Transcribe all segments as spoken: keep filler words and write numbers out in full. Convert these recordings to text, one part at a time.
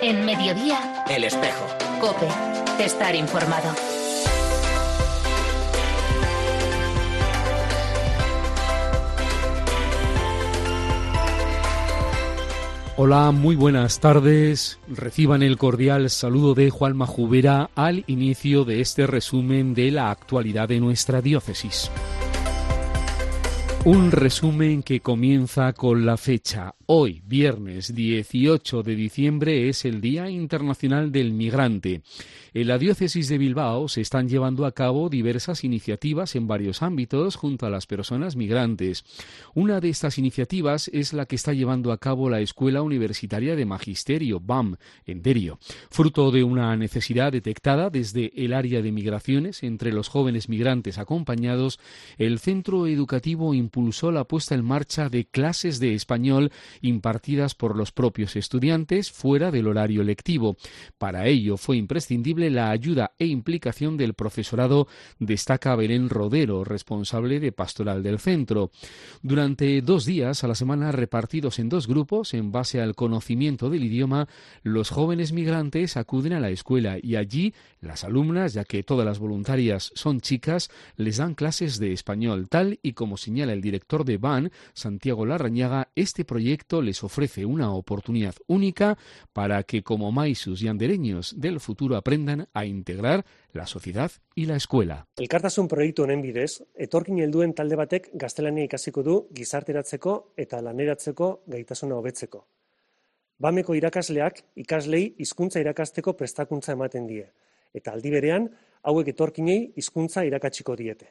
En Mediodía, El Espejo. COPE. Estar informado. Hola, muy buenas tardes. Reciban el cordial saludo de Juanma Jubera al inicio de este resumen de la actualidad de nuestra diócesis. Un resumen que comienza con la fecha. Hoy, viernes dieciocho de diciembre, es el Día Internacional del Migrante. En la diócesis de Bilbao se están llevando a cabo diversas iniciativas en varios ámbitos junto a las personas migrantes. Una de estas iniciativas es la que está llevando a cabo la Escuela Universitaria de Magisterio, B A M, en Derio. Fruto de una necesidad detectada desde el área de migraciones entre los jóvenes migrantes acompañados, el centro educativo impulsó la puesta en marcha de clases de español impartidas por los propios estudiantes fuera del horario lectivo. Para ello fue imprescindible la ayuda e implicación del profesorado, destaca Belén Rodero, responsable de pastoral del centro. Durante dos días a la semana, repartidos en dos grupos en base al conocimiento del idioma, los jóvenes migrantes acuden a la escuela y allí las alumnas, ya que todas las voluntarias son chicas, les dan clases de español. Tal y como señala el director de B A N, Santiago Larrañaga, este proyecto les ofrece una oportunidad única para que como maisus y andereños del futuro aprendan a integrar la sociedad y la escuela. Elkartasun proiektu honen bidez, etorkin helduen talde batek gaztelania ikasiko du gizarteratzeko eta laneratzeko gaitasuna hobetzeko. Bameko irakasleak ikaslei hizkuntza irakasteko prestakuntza ematen die, eta aldi berean hauek etorkinei hizkuntza irakatsiko diete.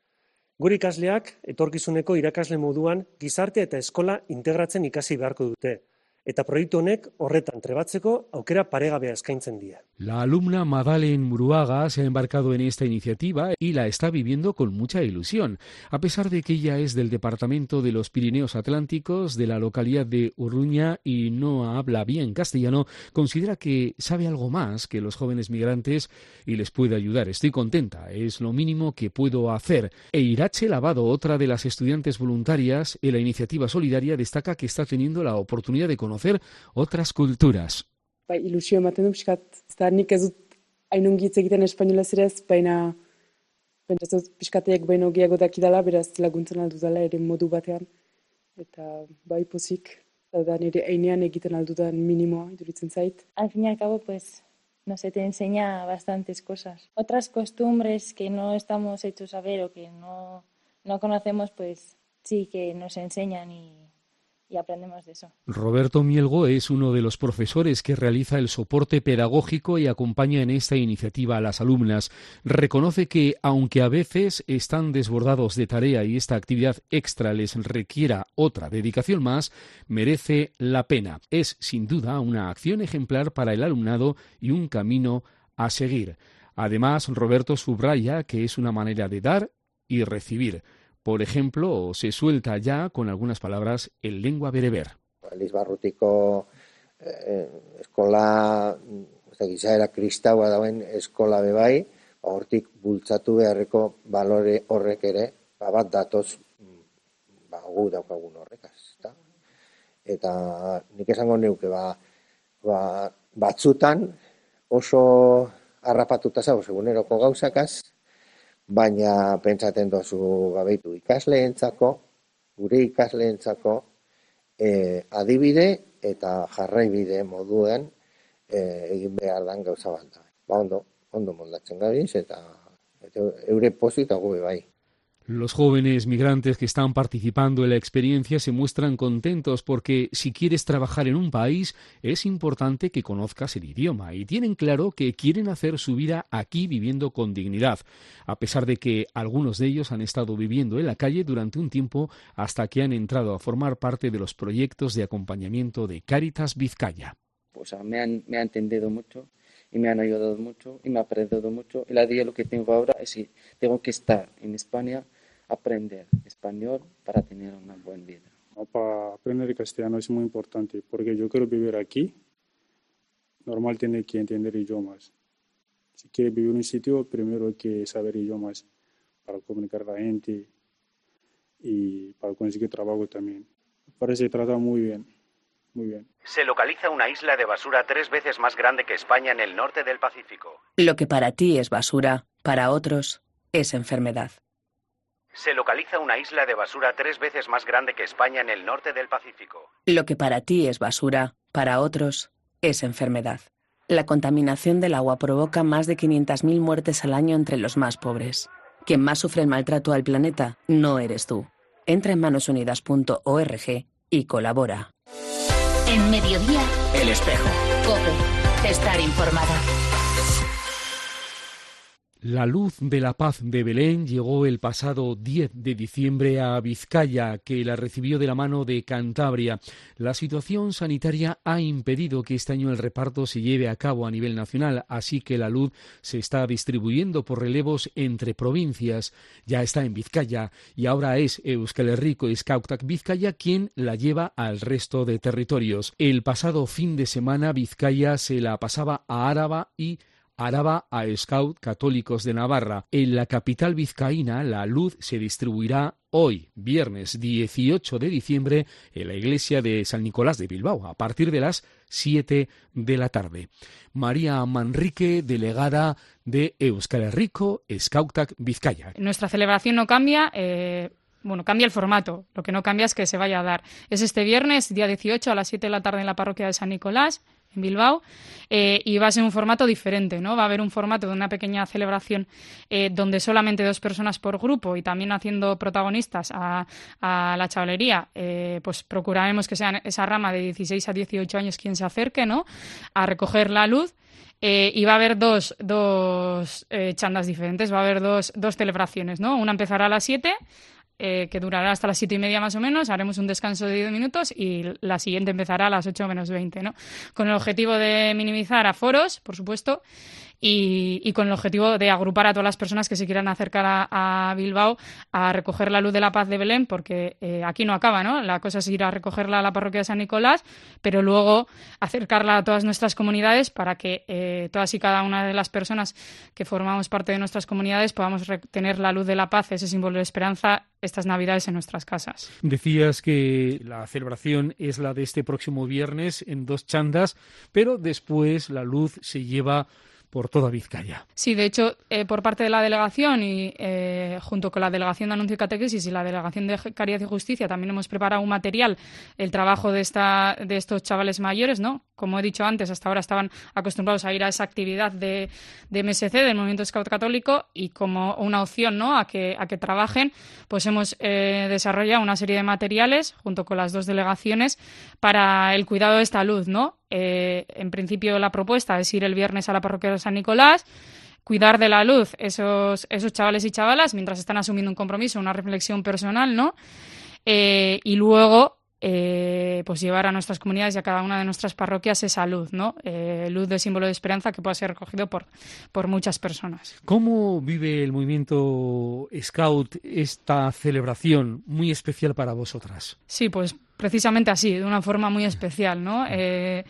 Gure ikasleak etorkizuneko irakasle moduan gizarte eta eskola integratzen ikasi beharko dute, eta proiektu honek horretan trebatzeko aukera paregabea eskaintzen die. La alumna Madalen Muruaga se ha embarcado en esta iniciativa y la está viviendo con mucha ilusión. A pesar de que ella es del departamento de los Pirineos Atlánticos, de la localidad de Urruña, y no habla bien castellano, considera que sabe algo más que los jóvenes migrantes y les puede ayudar. Estoy contenta, es lo mínimo que puedo hacer. E Irache Lavado, otra de las estudiantes voluntarias en la iniciativa solidaria, destaca que está teniendo la oportunidad de conocer otras culturas. Bai, ilusio ematen du pixkat, ez da nik ez dut hainongi hitz egiten espainolaz ere ez, baina pentsatzen pixkateek baino gehiago dakidala, beraz laguntzen aldudala ere modu batean. Eta bai pozik, da nire einean egiten aldudan minimoa, iduritzen zait. Al fin y al cabo, pues, no sé, te enseña bastantes cosas. Otras costumbres que no estamos hechos a ver o que no, no conocemos, pues sí que nos enseñan y... y aprendemos de eso. Roberto Mielgo es uno de los profesores que realiza el soporte pedagógico y acompaña en esta iniciativa a las alumnas. Reconoce que, aunque a veces están desbordados de tarea y esta actividad extra les requiera otra dedicación más, merece la pena. Es, sin duda, una acción ejemplar para el alumnado y un camino a seguir. Además, Roberto subraya que es una manera de dar y recibir. Por ejemplo, se suelta ya con algunas palabras en lengua bereber. Elizbarrutiko eh, eskola, gizaera kristaua dauen eskola bebai, hortik bultzatu beharreko balore horrek ere, bat datoz ba, gu daukagun horrekaz. Eta, eta nik esango neuke, ba, ba, batzutan oso harrapatuta zago seguneroko gauzakaz, baina pentsaten dozu gabeitu ikasleentzako, gure ikasleentzako eh, adibide eta jarraibide moduen eh, egin behar dan gauza bat da. Ba ondo, ondo moldatzen gabiz eta, eta eure pozik eta gube bai. Los jóvenes migrantes que están participando en la experiencia se muestran contentos porque si quieres trabajar en un país es importante que conozcas el idioma y tienen claro que quieren hacer su vida aquí viviendo con dignidad, a pesar de que algunos de ellos han estado viviendo en la calle durante un tiempo hasta que han entrado a formar parte de los proyectos de acompañamiento de Cáritas Vizcaya. O sea, me han, me han entendido mucho y me han ayudado mucho y me ha aprendido mucho. Y la idea lo que tengo ahora es que tengo que estar en España, aprender español para tener una buena vida. Para aprender castellano es muy importante porque yo quiero vivir aquí. Normal tiene que entender idiomas. Si quiere vivir en un sitio, primero hay que saber idiomas para comunicar a la gente y para conseguir trabajo también. Me parece que trata muy bien. muy bien. Se localiza una isla de basura tres veces más grande que España en el norte del Pacífico. Lo que para ti es basura, para otros es enfermedad. Se localiza una isla de basura tres veces más grande que España en el norte del Pacífico. Lo que para ti es basura, para otros es enfermedad. La contaminación del agua provoca más de quinientas mil muertes al año entre los más pobres. Quien más sufre el maltrato al planeta no eres tú. Entra en manos unidas punto org y colabora. En Mediodía, El Espejo. COPE. Estar informada. La luz de la paz de Belén llegó el pasado diez de diciembre a Vizcaya, que la recibió de la mano de Cantabria. La situación sanitaria ha impedido que este año el reparto se lleve a cabo a nivel nacional, así que la luz se está distribuyendo por relevos entre provincias. Ya está en Vizcaya y ahora es Euskal Herriko Eskautak Vizcaya quien la lleva al resto de territorios. El pasado fin de semana Vizcaya se la pasaba a Áraba y Áraba a Scout Católicos de Navarra. En la capital vizcaína, la luz se distribuirá hoy, viernes dieciocho de diciembre, en la iglesia de San Nicolás de Bilbao, a partir de las siete de la tarde. María Manrique, delegada de Euskal Herriko Eskautak Vizcaya. Nuestra celebración no cambia. Eh... Bueno, cambia el formato, lo que no cambia es que se vaya a dar. Es este viernes, día dieciocho, a las siete de la tarde en la parroquia de San Nicolás, en Bilbao, eh, y va a ser un formato diferente, ¿no? Va a haber un formato de una pequeña celebración eh, donde solamente dos personas por grupo y también haciendo protagonistas a, a la chavalería, eh, pues procuraremos que sean esa rama de dieciséis a dieciocho años quien se acerque, ¿no?, a recoger la luz. Eh, y va a haber dos, dos eh, chandas diferentes, va a haber dos, dos celebraciones, ¿no? Una empezará a las siete, Eh, que durará hasta las siete y media más o menos, haremos un descanso de diez minutos y la siguiente empezará a las ocho menos veinte, ¿no? Con el objetivo de minimizar aforos, por supuesto, y, y con el objetivo de agrupar a todas las personas que se quieran acercar a, a Bilbao a recoger la luz de la paz de Belén, porque eh, aquí no acaba, ¿no? La cosa es ir a recogerla a la parroquia de San Nicolás, pero luego acercarla a todas nuestras comunidades para que eh, todas y cada una de las personas que formamos parte de nuestras comunidades podamos tener la luz de la paz, ese símbolo de esperanza, estas Navidades en nuestras casas. Decías que la celebración es la de este próximo viernes en dos chandas, pero después la luz se lleva por toda Vizcaya. Sí, de hecho, eh, por parte de la delegación y eh, junto con la delegación de Anuncio y Catequesis y la delegación de Caridad y Justicia también hemos preparado un material, el trabajo de esta de estos chavales mayores, ¿no? Como he dicho antes, hasta ahora estaban acostumbrados a ir a esa actividad de, de M S C, del Movimiento Scout Católico, y como una opción, ¿no?, a que, a que trabajen, pues hemos eh, desarrollado una serie de materiales junto con las dos delegaciones para el cuidado de esta luz, ¿no? Eh, en principio la propuesta es ir el viernes a la parroquia de San Nicolás, cuidar de la luz esos, esos chavales y chavalas mientras están asumiendo un compromiso, una reflexión personal, ¿no? Eh, y luego eh, pues llevar a nuestras comunidades y a cada una de nuestras parroquias esa luz, ¿no? Eh, luz de símbolo de esperanza que pueda ser recogido por, por muchas personas. ¿Cómo vive el movimiento Scout esta celebración muy especial para vosotras? Sí, pues precisamente así, de una forma muy especial, ¿no? Eh,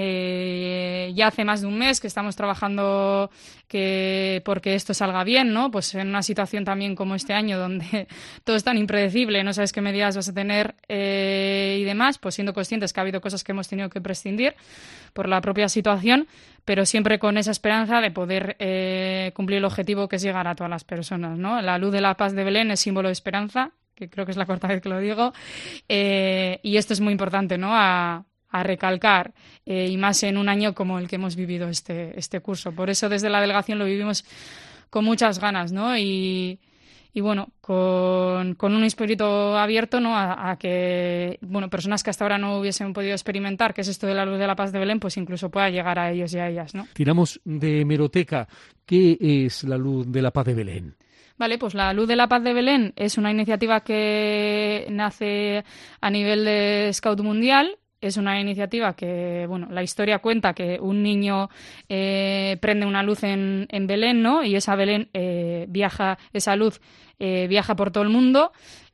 eh, ya hace más de un mes que estamos trabajando que porque esto salga bien, ¿no? Pues en una situación también como este año donde todo es tan impredecible, no sabes qué medidas vas a tener eh, y demás, pues siendo conscientes que ha habido cosas que hemos tenido que prescindir por la propia situación, pero siempre con esa esperanza de poder eh, cumplir el objetivo que es llegar a todas las personas, ¿no? La luz de la paz de Belén es símbolo de esperanza, que creo que es la cuarta vez que lo digo, eh, y esto es muy importante, ¿no?, a, a recalcar, eh, y más en un año como el que hemos vivido este, este curso. Por eso desde la delegación lo vivimos con muchas ganas, ¿no? Y, y bueno, con, con un espíritu abierto, ¿no?, a, a que bueno, personas que hasta ahora no hubiesen podido experimentar qué es esto de la luz de la paz de Belén, pues incluso pueda llegar a ellos y a ellas, ¿no? Tiramos de hemeroteca. ¿Qué es la luz de la paz de Belén? Vale, pues la Luz de la Paz de Belén es una iniciativa que nace a nivel de Scout Mundial. Es una iniciativa que, bueno, la historia cuenta que un niño eh, prende una luz en, en Belén, ¿no? Y esa Belén eh, viaja, esa luz eh, viaja por todo el mundo.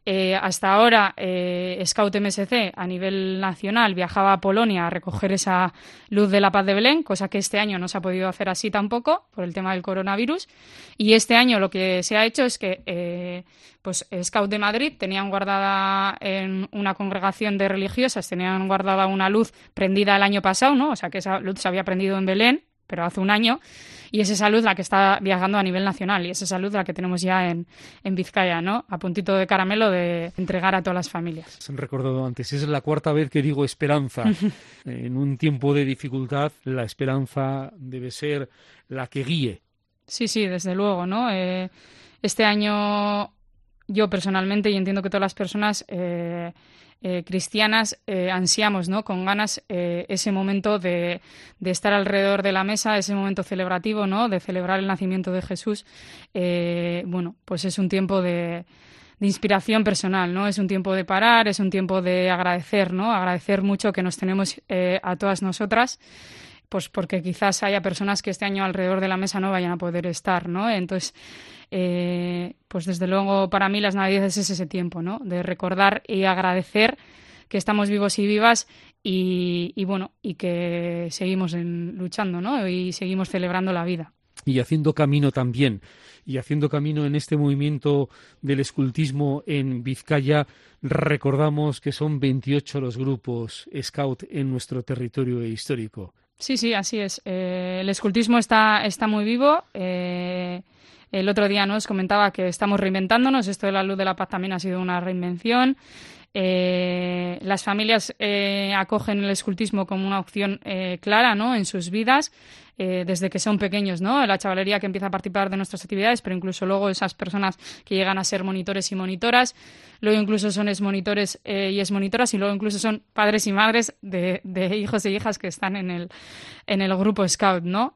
Eh, hasta ahora, eh, Scout M S C a nivel nacional viajaba a Polonia a recoger esa luz de la paz de Belén, cosa que este año no se ha podido hacer así tampoco por el tema del coronavirus. Y este año lo que se ha hecho es que eh, pues Scout de Madrid tenían guardada en una congregación de religiosas, tenían guardada una luz prendida el año pasado, ¿no? O sea que esa luz se había prendido en Belén, pero hace un año, y es esa luz la que está viajando a nivel nacional, y es esa luz la que tenemos ya en, en Vizcaya, ¿no? A puntito de caramelo de entregar a todas las familias. Se han recordado antes, es la cuarta vez que digo esperanza. En un tiempo de dificultad, la esperanza debe ser la que guíe. Sí, sí, desde luego, ¿no? Eh, este año yo personalmente, y entiendo que todas las personas eh, eh, cristianas eh, ansiamos, ¿no? Con ganas eh, ese momento de, de estar alrededor de la mesa, ese momento celebrativo, ¿no? De celebrar el nacimiento de Jesús. Eh, bueno, pues es un tiempo de, de inspiración personal, ¿no? Es un tiempo de parar, es un tiempo de agradecer, ¿no? Agradecer mucho que nos tenemos eh, a todas nosotras, pues porque quizás haya personas que este año alrededor de la mesa no vayan a poder estar, ¿no? Entonces, eh, pues desde luego para mí las Navidades es ese tiempo, ¿no? De recordar y agradecer que estamos vivos y vivas y, y bueno, y que seguimos en, luchando, ¿no? Y seguimos celebrando la vida. Y haciendo camino también, y haciendo camino en este movimiento del escultismo en Vizcaya, recordamos que son veintiocho los grupos Scout en nuestro territorio histórico. Sí, sí, así es. Eh, el escultismo está, está muy vivo. Eh, el otro día nos comentaba que estamos reinventándonos. Esto de la luz de la paz también ha sido una reinvención. Eh, las familias eh, acogen el escultismo como una opción eh, clara, ¿no? En sus vidas, eh, desde que son pequeños, ¿no? La chavalería que empieza a participar de nuestras actividades, pero incluso luego esas personas que llegan a ser monitores y monitoras, luego incluso son exmonitores eh, y exmonitoras, y luego incluso son padres y madres de, de hijos e hijas que están en el, en el grupo Scout, ¿no?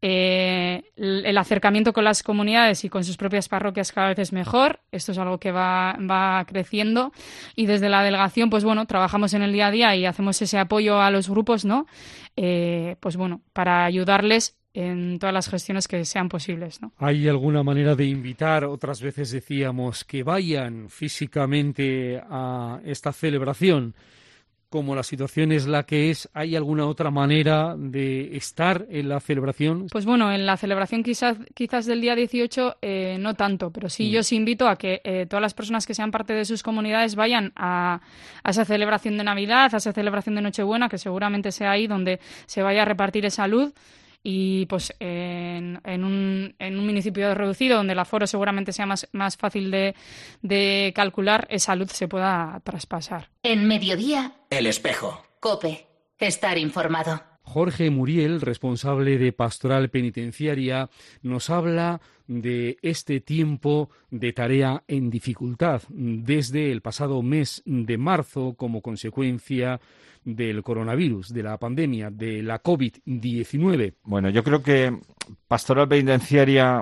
Eh, el acercamiento con las comunidades y con sus propias parroquias cada vez es mejor. Esto es algo que va, va creciendo, y desde la delegación, pues bueno, trabajamos en el día a día y hacemos ese apoyo a los grupos, ¿no? Eh, pues bueno, para ayudarles en todas las gestiones que sean posibles, ¿no? ¿Hay alguna manera de invitar? Otras veces decíamos que vayan físicamente a esta celebración. Como la situación es la que es, ¿hay alguna otra manera de estar en la celebración? Pues bueno, en la celebración quizás, quizás del día dieciocho eh, no tanto, pero sí mm. yo os invito a que eh, todas las personas que sean parte de sus comunidades vayan a, a esa celebración de Navidad, a esa celebración de Nochebuena, que seguramente sea ahí donde se vaya a repartir esa luz. Y pues en, en, un, en un municipio reducido, donde el aforo seguramente sea más, más fácil de, de calcular, esa luz se pueda traspasar. En Mediodía, El Espejo. COPE. Estar informado. Jorge Muriel, responsable de Pastoral Penitenciaria, nos habla de este tiempo de tarea en dificultad desde el pasado mes de marzo como consecuencia del coronavirus, de la pandemia, de la covid diecinueve. Bueno, yo creo que Pastoral Penitenciaria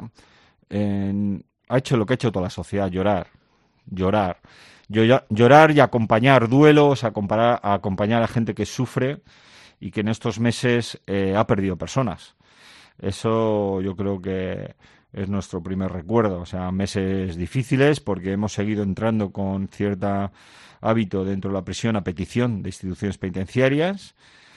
eh, ha hecho lo que ha hecho toda la sociedad, llorar, llorar. Llorar y acompañar duelos, acompañar, acompañar a gente que sufre y que en estos meses eh, ha perdido personas. Eso yo creo que es nuestro primer recuerdo. O sea, meses difíciles porque hemos seguido entrando con cierto hábito dentro de la prisión a petición de instituciones penitenciarias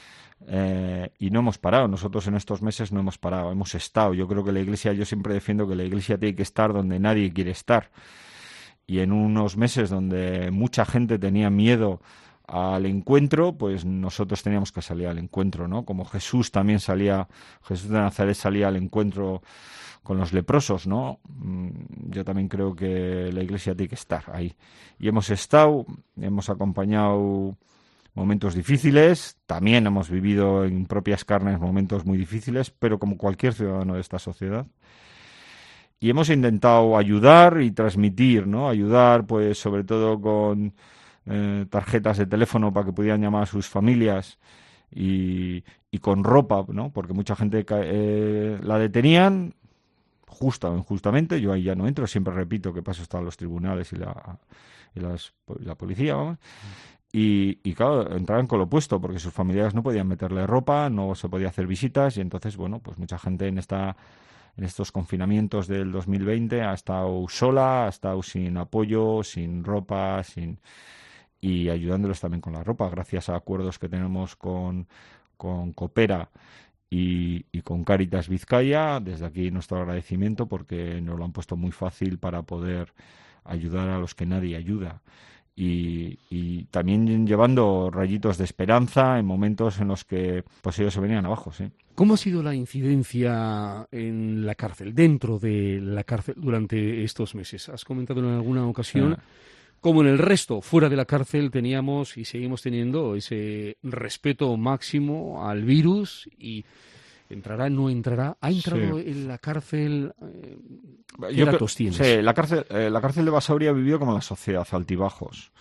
eh, y no hemos parado. Nosotros en estos meses no hemos parado, hemos estado. Yo creo que la Iglesia, yo siempre defiendo que la Iglesia tiene que estar donde nadie quiere estar. Y en unos meses donde mucha gente tenía miedo al encuentro, pues nosotros teníamos que salir al encuentro, ¿no? Como Jesús también salía, Jesús de Nazaret salía al encuentro con los leprosos, ¿no? Yo también creo que la Iglesia tiene que estar ahí. Y hemos estado, hemos acompañado momentos difíciles, también hemos vivido en propias carnes momentos muy difíciles, pero como cualquier ciudadano de esta sociedad. Y hemos intentado ayudar y transmitir, ¿no? Ayudar, pues, sobre todo con eh, tarjetas de teléfono para que pudieran llamar a sus familias y, y con ropa, ¿no? Porque mucha gente eh, la detenían, justa o injustamente. Yo ahí ya no entro, siempre repito que paso están los tribunales y la, y las, y la policía, vamos. Y, y claro, entraban con lo opuesto, porque sus familiares no podían meterle ropa, no se podía hacer visitas, y entonces, bueno, pues mucha gente en esta en estos confinamientos del dos mil veinte, ha estado sola, ha estado sin apoyo, sin ropa, sin y ayudándoles también con la ropa, gracias a acuerdos que tenemos con, con Coopera y, y con Cáritas Vizcaya. Desde aquí nuestro agradecimiento porque nos lo han puesto muy fácil para poder ayudar a los que nadie ayuda. Y, y también llevando rayitos de esperanza en momentos en los que pues ellos se venían abajo, sí. ¿Cómo ha sido la incidencia en la cárcel, dentro de la cárcel durante estos meses? ¿Has comentado en alguna ocasión Sí. cómo en el resto, fuera de la cárcel, teníamos y seguimos teniendo ese respeto máximo al virus y entrará, no entrará? ¿Ha entrado Sí. en la cárcel? Eh, ¿Qué Yo datos creo- tienes? Sí, la cárcel, eh, la cárcel de Basauri ha vivido como la sociedad, altibajos.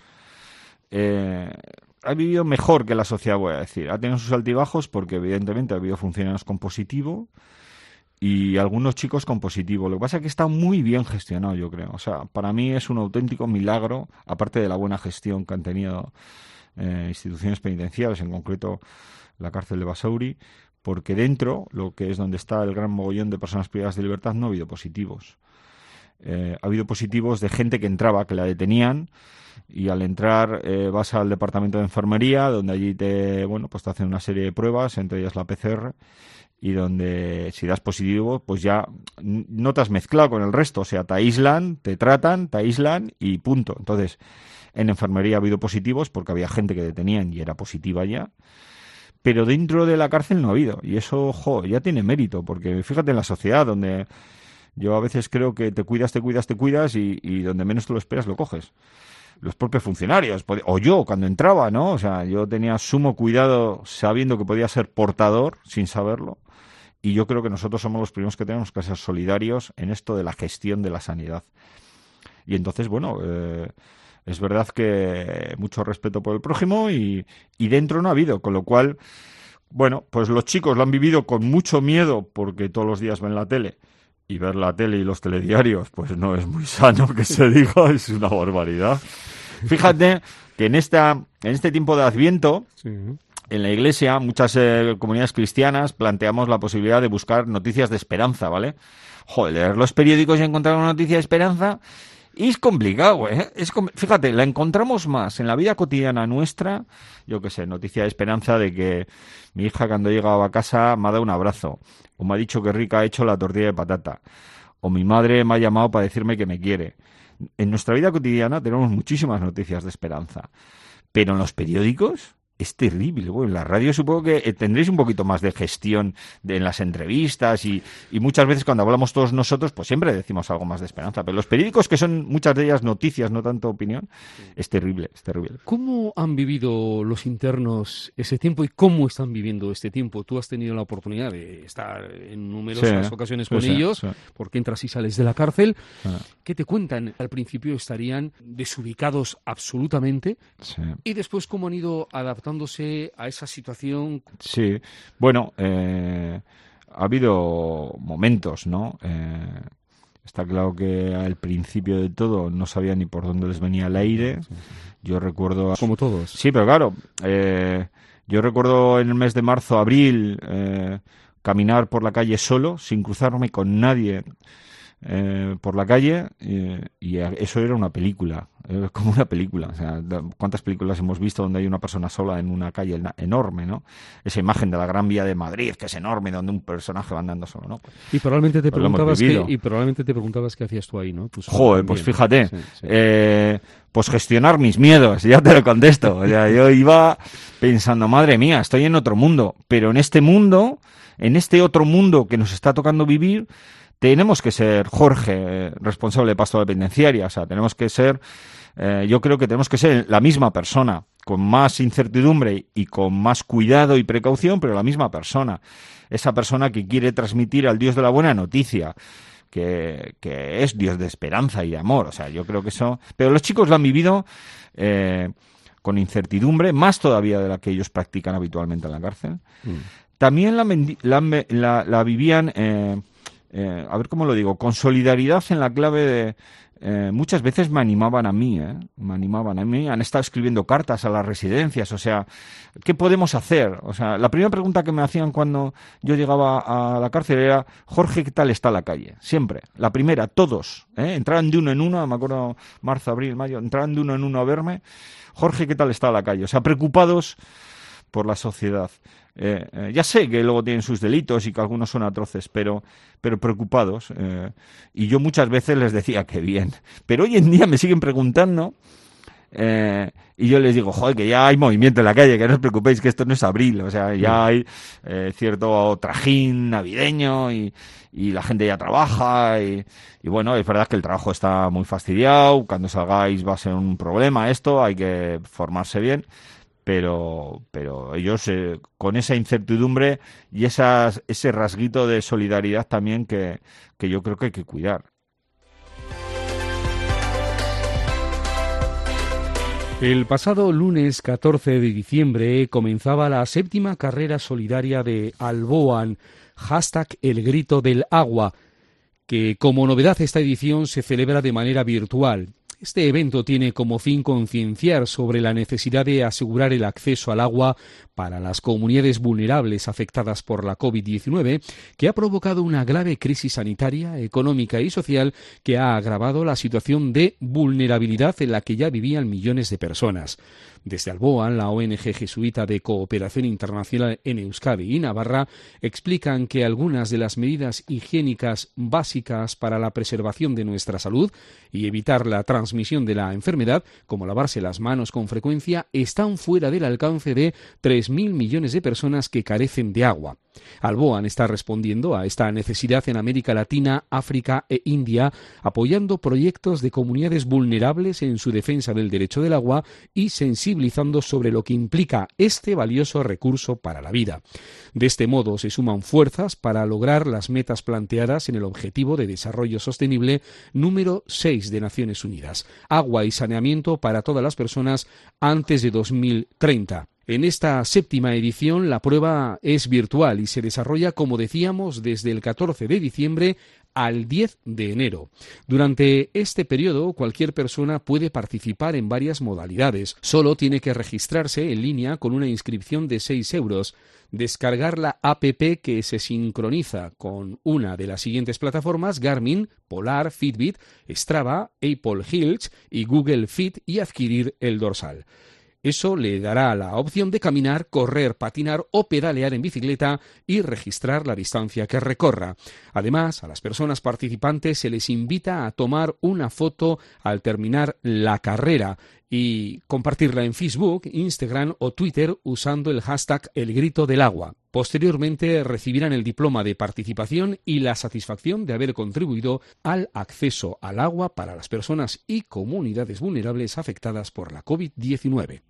Eh, ha vivido mejor que la sociedad, voy a decir. Ha tenido sus altibajos porque evidentemente ha habido funcionarios con positivo y algunos chicos con positivo. Lo que pasa es que está muy bien gestionado, yo creo. O sea, para mí es un auténtico milagro, aparte de la buena gestión que han tenido eh, instituciones penitenciarias, en concreto la cárcel de Basauri, porque dentro, lo que es donde está el gran mogollón de personas privadas de libertad, no ha habido positivos. Eh, ha habido positivos de gente que entraba, que la detenían, y al entrar eh, vas al departamento de enfermería, donde allí te, bueno, pues te hacen una serie de pruebas, entre ellas la P C R, y donde si das positivo, pues ya n- no te has mezclado con el resto, o sea, te aíslan, te tratan, te aíslan y punto. Entonces, en enfermería ha habido positivos porque había gente que detenían y era positiva ya, pero dentro de la cárcel no ha habido, y eso, jo, ya tiene mérito, porque fíjate en la sociedad, donde yo a veces creo que te cuidas, te cuidas, te cuidas, y, y donde menos te lo esperas lo coges. Los propios funcionarios, pod- o yo cuando entraba, ¿no? O sea, yo tenía sumo cuidado sabiendo que podía ser portador sin saberlo, y yo creo que nosotros somos los primeros que tenemos que ser solidarios en esto de la gestión de la sanidad. Y entonces, bueno, eh, es verdad que mucho respeto por el prójimo y, y dentro no ha habido, con lo cual, bueno, pues los chicos lo han vivido con mucho miedo porque todos los días ven la tele. Y ver la tele y los telediarios, pues no es muy sano que se diga, es una barbaridad. Fíjate que en esta en este tiempo de Adviento, Sí. en la Iglesia, muchas eh, comunidades cristianas planteamos la posibilidad de buscar noticias de esperanza, ¿vale? Joder, leer los periódicos y encontrar una noticia de esperanza es complicado, ¿eh? Es com- Fíjate, la encontramos más en la vida cotidiana nuestra, yo qué sé, noticia de esperanza de que mi hija cuando llegaba a casa me ha dado un abrazo, o me ha dicho que rica ha hecho la tortilla de patata, o mi madre me ha llamado para decirme que me quiere. En nuestra vida cotidiana tenemos muchísimas noticias de esperanza, pero en los periódicos es terrible. Bueno, en la radio supongo que eh, tendréis un poquito más de gestión de, en las entrevistas y, y muchas veces cuando hablamos todos nosotros, pues siempre decimos algo más de esperanza. Pero los periódicos, que son muchas de ellas noticias, no tanto opinión, es terrible, es terrible. ¿Cómo han vivido los internos ese tiempo y cómo están viviendo este tiempo? Tú has tenido la oportunidad de estar en numerosas Sí, ocasiones sí, con sí, ellos, sí. porque entras y sales de la cárcel. Ah, ¿Qué te cuentan? Al principio estarían desubicados absolutamente sí. y después cómo han ido adaptándose a esa situación. Sí, bueno, eh, ha habido momentos, ¿no? Eh, está claro que al principio de todo no sabía ni por dónde les venía el aire. Yo recuerdo... Como todos. Sí, pero claro, eh, yo recuerdo en el mes de marzo, abril, eh, caminar por la calle solo, sin cruzarme con nadie eh, por la calle, eh, y eso era una película, era como una película. O sea, ¿cuántas películas hemos visto donde hay una persona sola en una calle ena- enorme, ¿no? Esa imagen de la Gran Vía de Madrid, que es enorme, donde un personaje va andando solo, ¿no? Pues, Y probablemente te pues lo hemos preguntabas qué, vivido. y probablemente te preguntabas qué hacías tú ahí, ¿no? Tú solo Joder, también, pues ¿no? fíjate, Sí, sí. eh, pues gestionar mis miedos, ya te lo contesto. O sea, yo iba pensando, madre mía, estoy en otro mundo, pero en este mundo, en este otro mundo que nos está tocando vivir, tenemos que ser, Jorge, eh, responsable de pastoral penitenciaria, o sea, tenemos que ser, eh, yo creo que tenemos que ser la misma persona, con más incertidumbre y con más cuidado y precaución, pero la misma persona. Esa persona que quiere transmitir al Dios de la buena noticia, que, que es Dios de esperanza y de amor. O sea, yo creo que eso... Pero los chicos lo han vivido eh, con incertidumbre, más todavía de la que ellos practican habitualmente en la cárcel. Mm. También la, mendi- la, la, la vivían... Eh, eh, a ver cómo lo digo, con solidaridad en la clave de... Eh, muchas veces me animaban a mí, ¿eh? me animaban a mí, han estado escribiendo cartas a las residencias, o sea, ¿qué podemos hacer? O sea, la primera pregunta que me hacían cuando yo llegaba a la cárcel era, Jorge, ¿qué tal está la calle? Siempre, la primera, todos, ¿eh? entraban de uno en uno, me acuerdo, marzo, abril, mayo, entraban de uno en uno a verme, Jorge, ¿qué tal está la calle? O sea, preocupados por la sociedad. Eh, eh, ya sé que luego tienen sus delitos y que algunos son atroces, pero, pero preocupados. Eh, y yo muchas veces les decía que bien. Pero hoy en día me siguen preguntando eh, y yo les digo, joder, que ya hay movimiento en la calle, que no os preocupéis, que esto no es abril. O sea, ya hay eh, cierto trajín navideño y, y la gente ya trabaja. Y, y bueno, es verdad que el trabajo está muy fastidiado. Cuando salgáis va a ser un problema esto, hay que formarse bien. Pero, pero ellos eh, con esa incertidumbre y esas, ese rasguito de solidaridad también que, que yo creo que hay que cuidar. El pasado lunes catorce de diciembre comenzaba la séptima carrera solidaria de Alboan, hashtag El Grito del Agua, que como novedad esta edición se celebra de manera virtual. Este evento tiene como fin concienciar sobre la necesidad de asegurar el acceso al agua para las comunidades vulnerables afectadas por la COVID diecinueve, que ha provocado una grave crisis sanitaria, económica y social que ha agravado la situación de vulnerabilidad en la que ya vivían millones de personas. Desde Alboan, la O N G jesuita de cooperación internacional en Euskadi y Navarra, explican que algunas de las medidas higiénicas básicas para la preservación de nuestra salud y evitar la transmisión de la enfermedad, como lavarse las manos con frecuencia, están fuera del alcance de tres mil millones de personas que carecen de agua. Alboan está respondiendo a esta necesidad en América Latina, África e India, apoyando proyectos de comunidades vulnerables en su defensa del derecho del agua y sensibilizando sobre lo que implica este valioso recurso para la vida. De este modo se suman fuerzas para lograr las metas planteadas en el Objetivo de Desarrollo Sostenible número seis de Naciones Unidas, agua y saneamiento para todas las personas antes de dos mil treinta. En esta séptima edición la prueba es virtual y se desarrolla, como decíamos, desde el catorce de diciembre al diez de enero. Durante este periodo, cualquier persona puede participar en varias modalidades. Solo tiene que registrarse en línea con una inscripción de seis euros, descargar la app que se sincroniza con una de las siguientes plataformas: Garmin, Polar, Fitbit, Strava, Apple Hills y Google Fit, y adquirir el dorsal. Eso le dará la opción de caminar, correr, patinar o pedalear en bicicleta y registrar la distancia que recorra. Además, a las personas participantes se les invita a tomar una foto al terminar la carrera y compartirla en Facebook, Instagram o Twitter usando el hashtag El Grito del Agua. Posteriormente recibirán el diploma de participación y la satisfacción de haber contribuido al acceso al agua para las personas y comunidades vulnerables afectadas por la COVID diecinueve.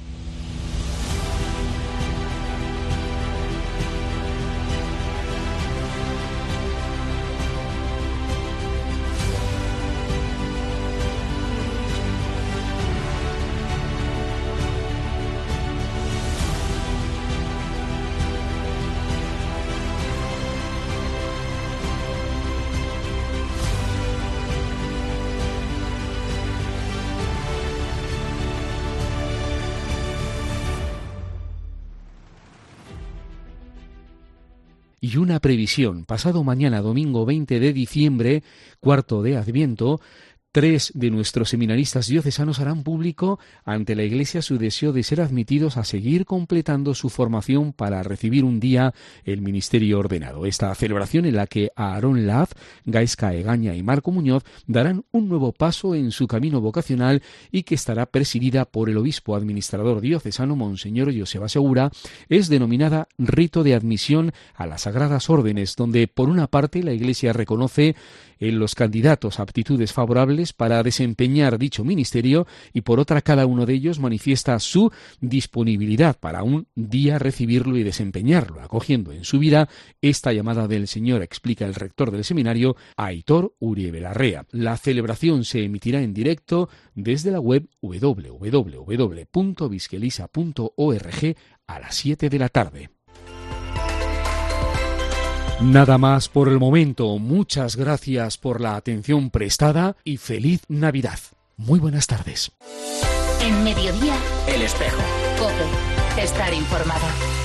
Y una previsión: pasado mañana, domingo veinte de diciembre, cuarto de Adviento, tres de nuestros seminaristas diocesanos harán público ante la Iglesia su deseo de ser admitidos a seguir completando su formación para recibir un día el ministerio ordenado. Esta celebración, en la que Aarón Laz, Gaizka Egaña y Marco Muñoz darán un nuevo paso en su camino vocacional y que estará presidida por el obispo administrador diocesano Monseñor Joseba Segura, es denominada Rito de Admisión a las Sagradas Órdenes, donde por una parte la Iglesia reconoce en los candidatos aptitudes favorables para desempeñar dicho ministerio y por otra cada uno de ellos manifiesta su disponibilidad para un día recibirlo y desempeñarlo, acogiendo en su vida esta llamada del Señor, explica el rector del seminario, Aitor Uribe Larrea. La celebración se emitirá en directo desde la web doble u doble u doble u punto bizkelisa punto org a las siete de la tarde. Nada más por el momento. Muchas gracias por la atención prestada y feliz Navidad. Muy buenas tardes. En Mediodía, El Espejo. COPE. Estar informado.